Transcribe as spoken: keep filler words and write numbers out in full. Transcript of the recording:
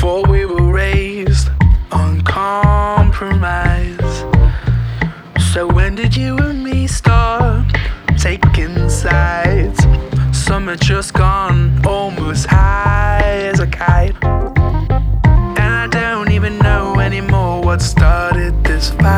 thought we were raised on compromise. So when did you and me start taking sides? Summer just gone, almost high as a kite, and I don't even know anymore what started this fight.